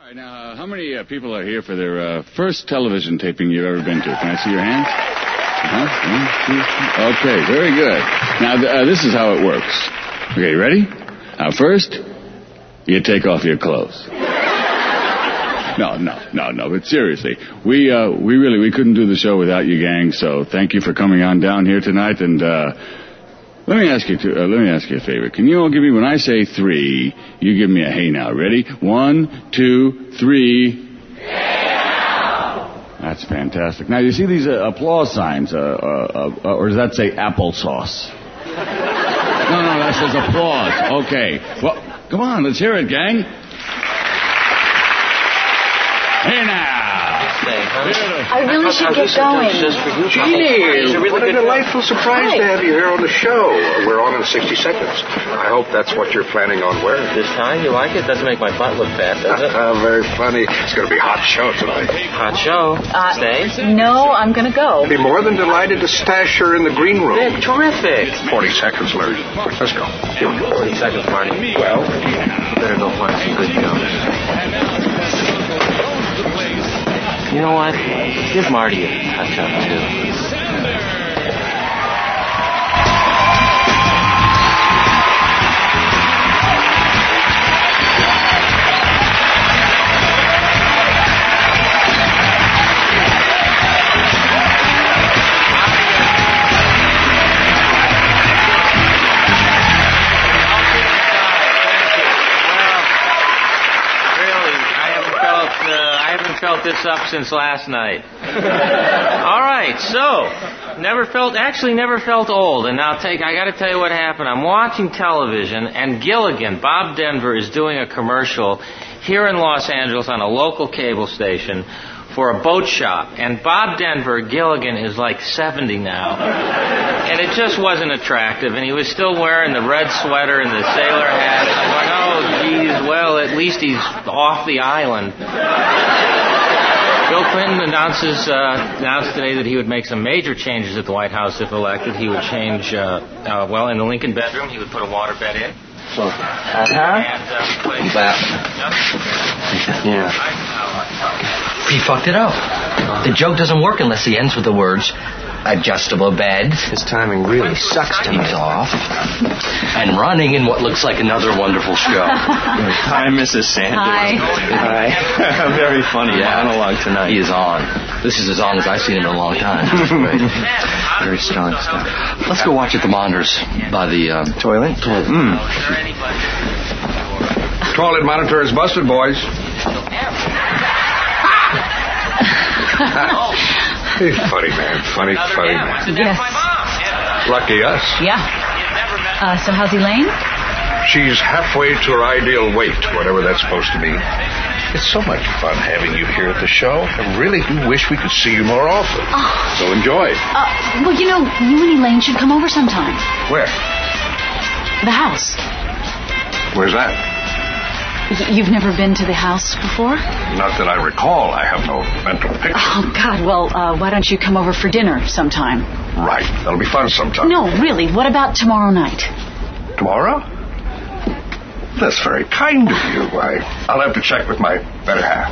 right, now, how many people are here for their first television taping you've ever been to? Can I see your hands? Okay, very good. Now, this is how it works. Okay, ready? Now, first, you take off your clothes. No, but seriously, we couldn't do the show without you, gang, so thank you for coming on down here tonight, and, let me ask you a favor. Can you all give me, when I say 3, you give me a hey now. Ready? 1, 2, 3. Hey now! That's fantastic. Now, you see these applause signs, or does that say applesauce? No, that says applause. Okay. Well, come on, let's hear it, gang. Hey now! I really should get going. Jeannie, what a delightful surprise to have you here on the show. We're on in 60 seconds. I hope that's what you're planning on wearing. This time, you like it? Doesn't make my butt look fat, does it? Very funny. It's going to be a hot show tonight. Hot show? Stay? No, I'm going to go. I'd be more than delighted to stash her in the green room. Vic, terrific. 40 seconds, Larry. Let's go. 40 seconds, Marty. Well, you better go find some good jokes. You know what? Give Marty a touch-up, too. Felt this up since last night. All right, so never felt old. And now I got to tell you what happened. I'm watching television, and Gilligan, Bob Denver, is doing a commercial here in Los Angeles on a local cable station for a boat shop. And Bob Denver, Gilligan, is like 70 now. And it just wasn't attractive. And he was still wearing the red sweater and the sailor hat. And I'm like, oh, geez, well, at least he's off the island. Bill Clinton announced today that he would make some major changes at the White House if elected. He would change, in the Lincoln bedroom, he would put a waterbed in. Yeah. He fucked it up. The joke doesn't work unless he ends with the words, adjustable bed. His timing really sucks tonight. He's off. And running in what looks like another wonderful show. Hi, Mrs. Sanders. Hi. Very funny monologue tonight. He is on. This is as on as I've seen him in a long time. Very strong stuff. Let's go watch at the monitors by the toilet. Toilet monitor is busted, boys. He's funny, man. Funny man. Yes. Lucky us. Yeah. So how's Elaine? She's halfway to her ideal weight, whatever that's supposed to mean. It's so much fun having you here at the show. I really do wish we could see you more often. Oh. So enjoy. Well, you and Elaine should come over sometime. Where? The house. Where's that? You've never been to the house before? Not that I recall. I have no mental picture. Oh, God. Well, why don't you come over for dinner sometime? Right. That'll be fun sometime. No, really. What about tomorrow night? Tomorrow? That's very kind of you. I'll have to check with my better half.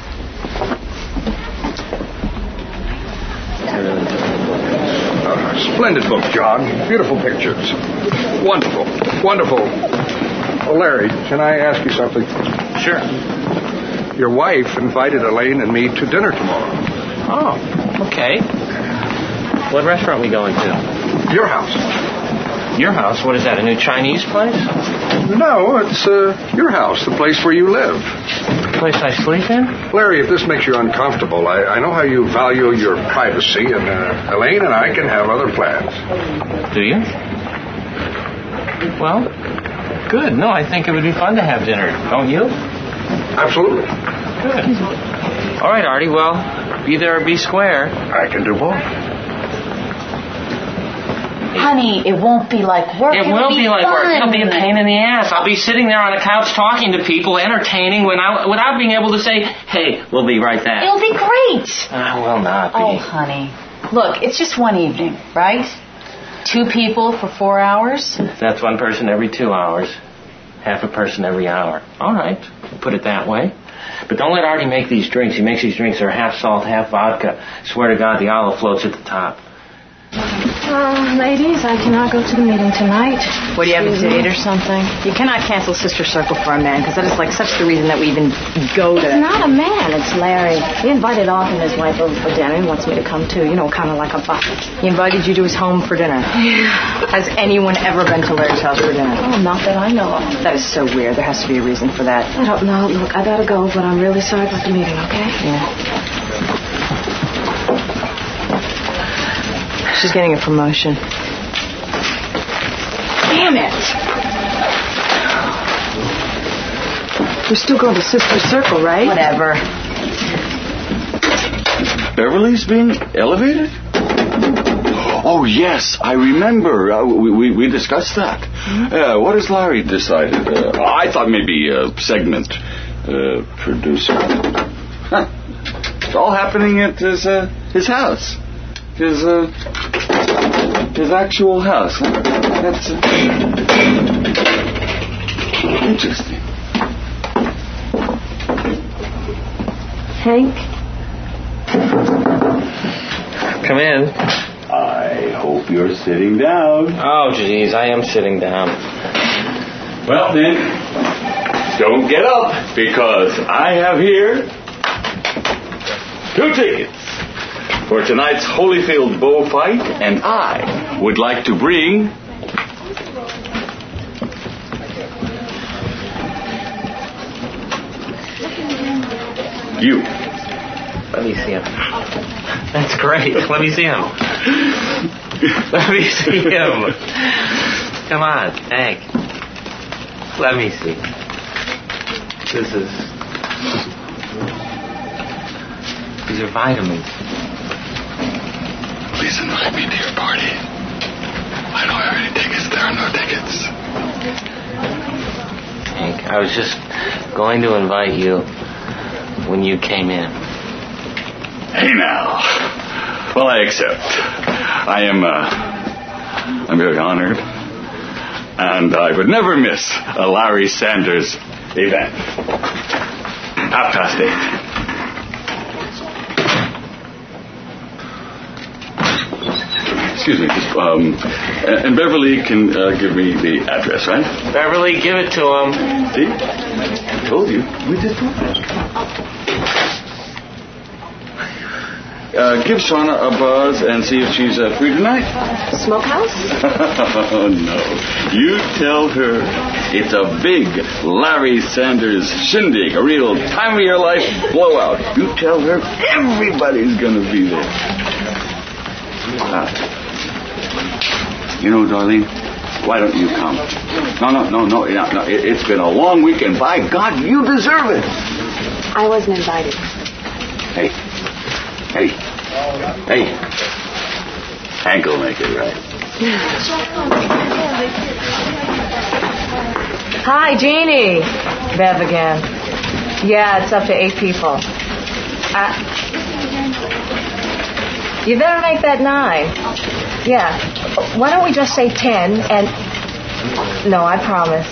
Splendid book, John. Beautiful pictures. Wonderful. Well, Larry, can I ask you something? Sure. Your wife invited Elaine and me to dinner tomorrow. Oh, okay. What restaurant are we going to? Your house. Your house? What is that, a new Chinese place? No, it's your house, the place where you live. The place I sleep in? Larry, if this makes you uncomfortable, I know how you value your privacy, and Elaine and I can have other plans. Do you? Well, good. No, I think it would be fun to have dinner. Don't you? Absolutely. Good. All right, Artie. Well, be there or be square. I can do both. Honey, it won't be like work. It will be like work. It'll be a pain in the ass. I'll be sitting there on a couch talking to people, entertaining, without being able to say, hey, we'll be right back. It'll be great. Will not be. Oh, honey. Look, it's just one evening, right? 2 people for 4 hours? That's one person every 2 hours. Half a person every hour. All right. Put it that way. But don't let Artie make these drinks. He makes these drinks that are half salt, half vodka. Swear to God, the olive floats at the top. Ladies, I cannot go to the meeting tonight. What, do you have a date or something? You cannot cancel Sister Circle for a man, because that is like such the reason that we even go to... It's not a man, it's Larry. He invited off and his wife over for dinner. He wants me to come too, kind of like a bucket. He invited you to his home for dinner. Yeah. Has anyone ever been to Larry's house for dinner? Oh, not that I know of. That is so weird. There has to be a reason for that. I don't know. Look, I gotta go, but I'm really sorry about the meeting, okay? Yeah. She's getting a promotion. Damn it! We're still going to Sister Circle, right? Whatever. Beverly's being elevated? Oh, yes, I remember. We discussed that. Mm-hmm. What has Larry decided? I thought maybe a segment producer. Huh. It's all happening at his house. His actual house. Huh? That's interesting. Hank? Come in. I hope you're sitting down. Oh, jeez, I am sitting down. Well, then, don't get up, because I have here 2 tickets for tonight's Holyfield Bow fight, and I would like to bring you. Let me see him. That's great. Let me see him. Let me see him. Come on, Hank. Let me see. These are vitamins. Please invite me to your party. I don't have any tickets. There are no tickets. Hank, I was just going to invite you when you came in. Hey now. Well, I accept. I'm very honored. And I would never miss a Larry Sanders event. 8:30. Excuse me. And Beverly can give me the address, right? Beverly, give it to him. See? I told you. We did that. Give Shauna a buzz and see if she's free tonight. Smokehouse? Oh, no. You tell her it's a big Larry Sanders shindig, a real time-of-your-life blowout. You tell her everybody's going to be there. Darlene, why don't you come? No. It's been a long weekend. By God, you deserve it. I wasn't invited. Hey. Hank will make it right. Hi, Jeannie. Bev again. Yeah, it's up to 8 people. You better make that 9. Yeah. Why don't we just say 10 and... No, I promise.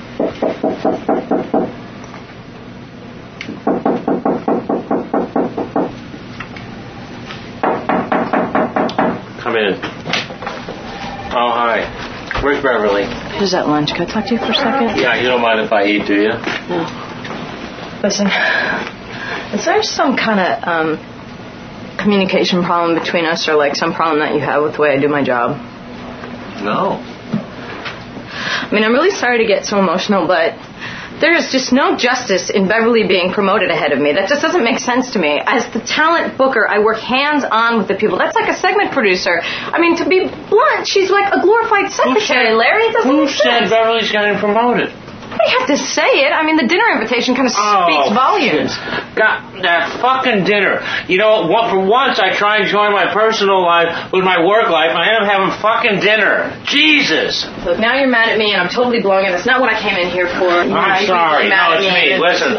Come in. Oh, hi. Where's Beverly? Who's at lunch? Can I talk to you for a second? Yeah, you don't mind if I eat, do you? No. Listen, is there some kind of communication problem between us, or like some problem that you have with the way I do my job? No. I mean, I'm really sorry to get so emotional, but there is just no justice in Beverly being promoted ahead of me. That just doesn't make sense to me. As the talent booker, I work hands-on with the people. That's like a segment producer. I mean, to be blunt, she's like a glorified secretary, Larry. It doesn't make sense. Who said Beverly's getting promoted? I have to say it. I mean, the dinner invitation kind of speaks volumes. God, that fucking dinner. You know, for once I try and join my personal life with my work life, and I end up having fucking dinner. Jesus. Look, now you're mad at me, and I'm totally blowing it. That's not what I came in here for. I'm sorry. No, it's me. Listen.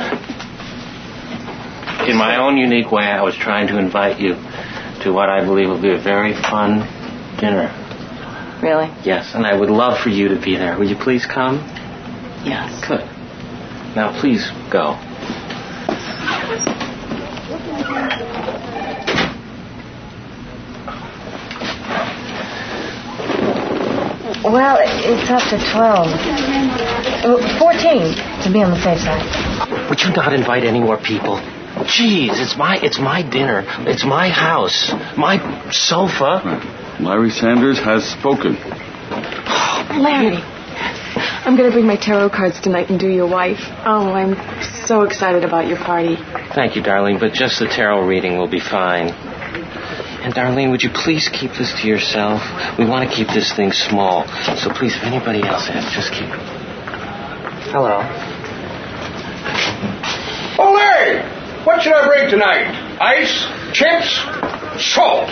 In my own unique way, I was trying to invite you to what I believe will be a very fun dinner. Really? Yes, and I would love for you to be there. Will you please come? Yes. Good. Now, please go. Well, it's up to 12. 14, to be on the safe side. Would you not invite any more people? Jeez, it's my dinner. It's my house. My sofa. Larry Sanders has spoken. Larry, I'm going to bring my tarot cards tonight and do your wife. Oh, I'm so excited about your party. Thank you, darling, but just the tarot reading will be fine. And, Darlene, would you please keep this to yourself? We want to keep this thing small. So please, if anybody else asks, just keep it. Hello. Oh, Larry! What should I bring tonight? Ice? Chips? Salt?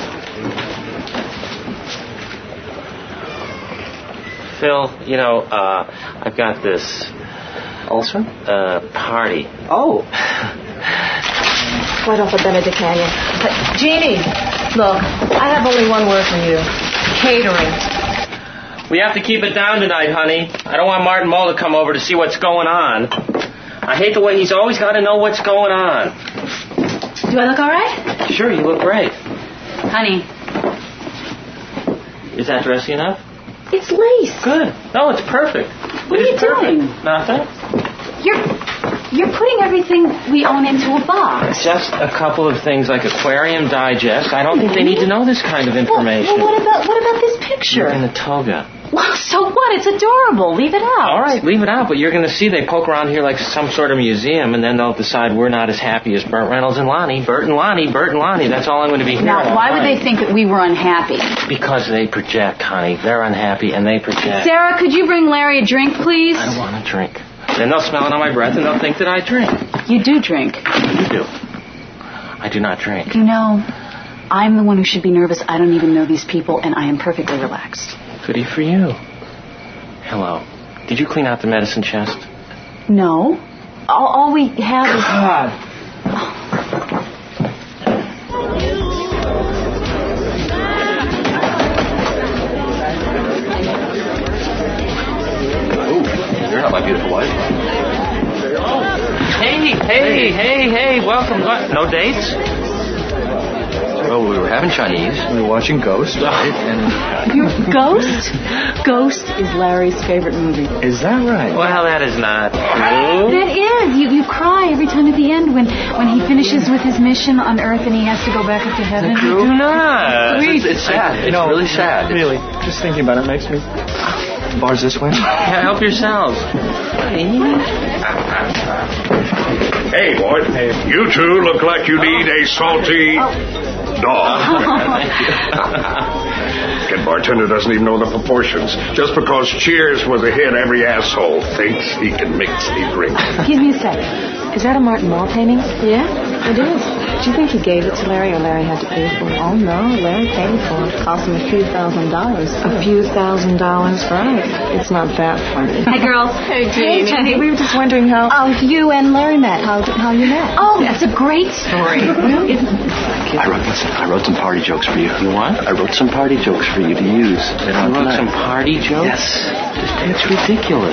Phil, I've got this... Ulcer? Party. Oh. Right off of Benedict Canyon. Jeannie, look, I have only one word for you. Catering. We have to keep it down tonight, honey. I don't want Martin Mull to come over to see what's going on. I hate the way he's always got to know what's going on. Do I look all right? Sure, you look great. Honey. Is that dressy enough? It's lace. Good. No, it's perfect. What are you doing? Nothing. You're putting everything we own into a box. Just a couple of things like Aquarium Digest. I don't think they need to know this kind of information. Well, what about this picture? In a toga. Well, so what? It's adorable. Leave it out. All right, leave it out, but you're going to see they poke around here like some sort of museum, and then they'll decide we're not as happy as Burt Reynolds and Lonnie. Burt and Lonnie. That's all I'm going to be hearing. Now, why would they think that we were unhappy? Because they project, honey. They're unhappy, and they project. Sarah, could you bring Larry a drink, please? I don't want a drink. Then they'll smell it on my breath, and they'll think that I drink. You do drink. You do. I do not drink. You know, I'm the one who should be nervous. I don't even know these people, and I am perfectly relaxed. Goody for you. Hello. Did you clean out the medicine chest? No. All we have is... God. You're not my beautiful wife. Hey, welcome. What? No dates? Well, we were having Chinese. We were watching Ghost, right? And Ghost? Ghost is Larry's favorite movie. is that right? Well, that is not true. That is. You cry every time at the end when he finishes with his mission on Earth and he has to go back up to heaven. Do not. It's sad. It's really sad. Really, just thinking about it makes me... Bars this way? Yeah, help yourselves. Hey, boy. Hey. You two look like you need a salty dog. Kid bartender doesn't even know the proportions. Just because Cheers was a hit, every asshole thinks he can mix a drink. Give me a sec. Is that a Martin Mull painting? Yeah, it is. Do you think he gave it to Larry or Larry had to pay for it? Oh, no. Larry paid for it. It cost him a few $1,000s. A few $1,000s? Right. It's not that funny. Hi, girls. Hey, Jeannie. We were just wondering how... You and Larry met. How you met? Oh, that's a great story. I wrote some party jokes for you. You what? I wrote some party jokes for you to use. You wrote some party jokes? Yes. It's ridiculous.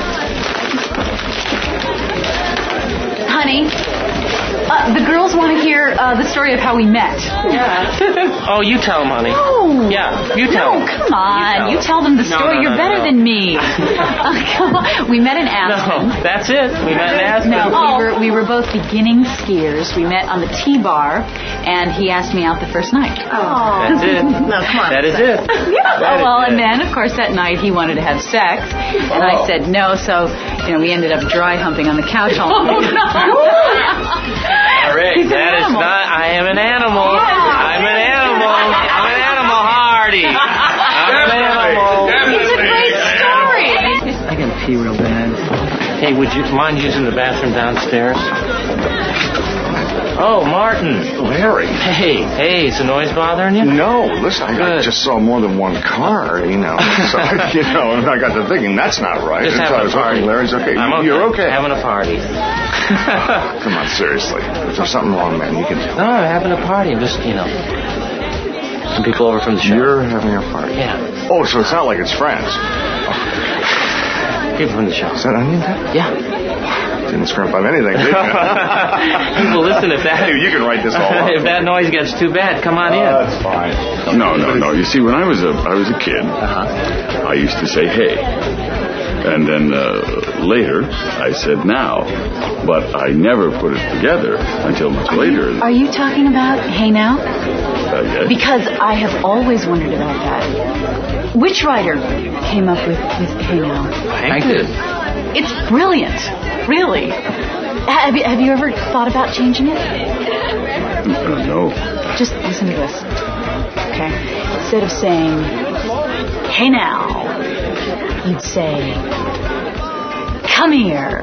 Honey, the girls want to hear the story of how we met. Yeah. Oh, you tell them, honey. No. Yeah, you tell them. No, come on. You tell them the story. You're better than me. Come on. We met in Aspen. No, that's it. We met in Aspen. No, we were both beginning skiers. We met on the T-bar, and he asked me out the first night. Oh. That's it. No, come on. That is it. And then, of course, that night he wanted to have sex, and I said no, so, we ended up dry humping on the couch all night. All right, that is not... I am an animal. I'm an animal. I'm an animal, Hardy. I'm an animal. It's a great story. I gotta pee real bad. Hey, would you mind using the bathroom downstairs? Oh, Martin. Larry. Hey, is the noise bothering you? No, listen, I just saw more than one car, So, and I got to thinking, that's not right. Just having a party. Larry's okay. I'm You're okay. Having a party. Come on, seriously. If there's something wrong, man, you can tell. No, I'm having a party. I'm just, some people over from the show. You're having a party? Yeah. Oh, so it's not like it's friends. People from the show. Is that onion? Yeah. Didn't scrimp on anything, did you? Well, listen, if that... You can write this all up. If that noise gets too bad, come on in. That's fine. No. You see, when I was a kid, I used to say hey. And then later, I said now. But I never put it together until much later. Are you talking about Hey Now? Yes. Because I have always wondered about that. Which writer came up with Hey Now? Hank did. It's brilliant. Really. Have you ever thought about changing it? No. Just listen to this. Okay. Instead of saying, Hey Now, you'd say, Come here.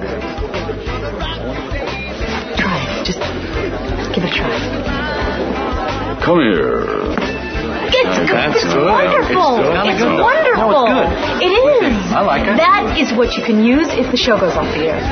Try it. Just give it a try. Come here. It's wonderful. It's wonderful. No, it's good. It is. I like it. That is what you can use if the show goes off the air.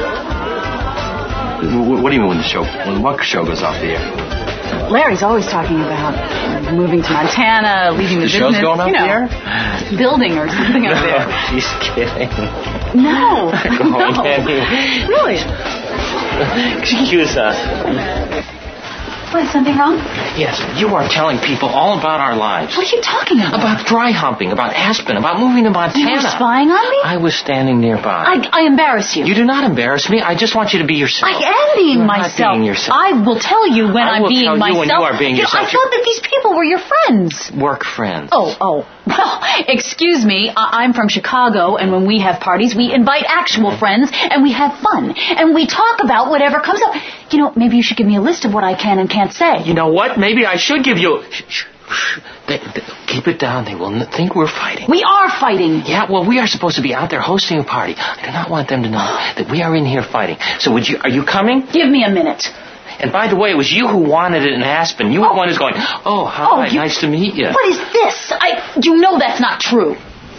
What do you mean when what show goes off the air? Larry's always talking about moving to Montana, leaving the business. Show's going off the air? Building or something up there. She's kidding. No. No. Really? Excuse us. What, is something wrong? Yes, you are telling people all about our lives. What are you talking about? About dry humping, about Aspen, about moving to Montana. You were spying on me? I was standing nearby. I embarrass you. You do not embarrass me. I just want you to be yourself. I am being You're myself. Not being yourself. I will tell you when I'm being myself. I will tell you when you are being yourself. I thought that these people were your friends. Work friends. Oh. Well, excuse me. I'm from Chicago, and when we have parties, we invite actual friends, and we have fun. And we talk about whatever comes up. You know, maybe you should give me a list of what I can and can't say. You know what? Maybe I should give you... Keep it down. They will think we're fighting. We are fighting. Yeah, well, we are supposed to be out there hosting a party. I do not want them to know that we are in here fighting. So are you coming? Give me a minute. And by the way, it was you who wanted it in Aspen. You were the one who's going, hi, nice to meet you. What is this? You know that's not true.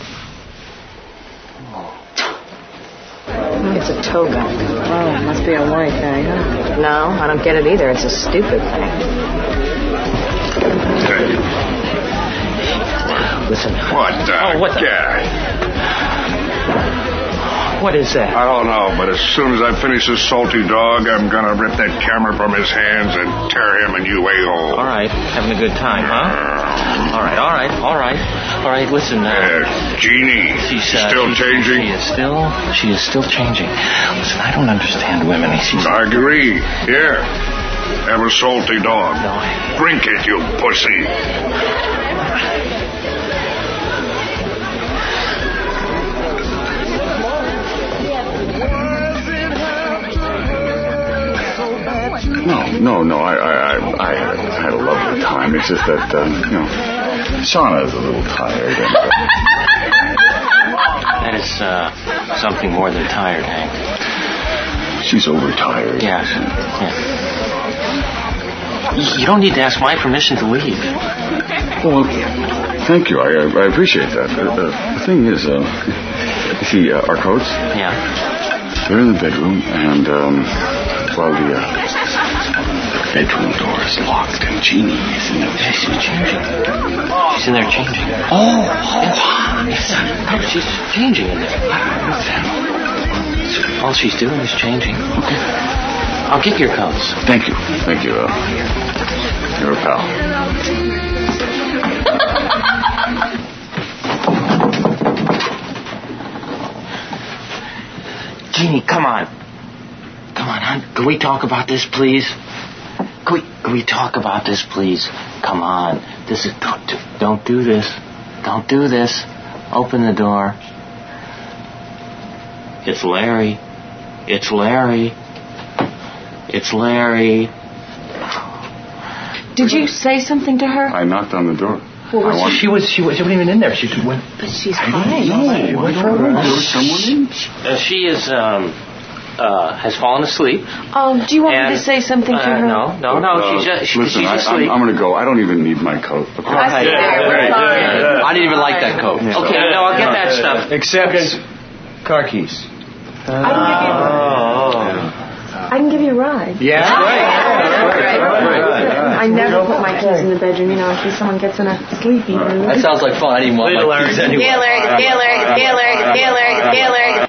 It's a toga. Oh, it must be a white thing, huh? No, I don't get it either. It's a stupid thing. Listen. What the? What is that? I don't know, but as soon as I finish this salty dog, I'm going to rip that camera from his hands and tear him and you a-hole. All right. Having a good time, huh? All right. Listen. Jeannie, she's still changing? She is still changing. Listen, I don't understand women. I agree. Here. Have a salty dog. No. Drink it, you pussy. No. I had a lovely time. It's just that, Shauna's a little tired. That is something more than tired, Hank. She's overtired. Yeah. You don't need to ask my permission to leave. Well, thank you. I appreciate that. The thing is, you see, our coats? Yeah. They're in the bedroom, and, the bedroom door is locked, and Jeannie is in there. Yeah, she's changing. She's in there changing. She's changing in there. All she's doing is changing. Okay. I'll get your coats. Thank you. You're a pal. Jeannie, come on. Come on, hon. Can we talk about this, please? Can we talk about this, please? Come on. Don't do this. Don't do this. Open the door. It's Larry. Did you say something to her? I knocked on the door. She wasn't even in there. She went. But she's fine. There was someone in. She is, has fallen asleep. Oh, do you want me to say something to her? No. She's asleep. I'm going to go. I don't even need my coat. Okay. I didn't even like that coat. Okay, no, I'll get that stuff. Except car keys. I can give you a ride. Yeah? I never put my keys in the bedroom, in case someone gets in a sleepy mood. That sounds like fun. I didn't want my keys anyway. Larry.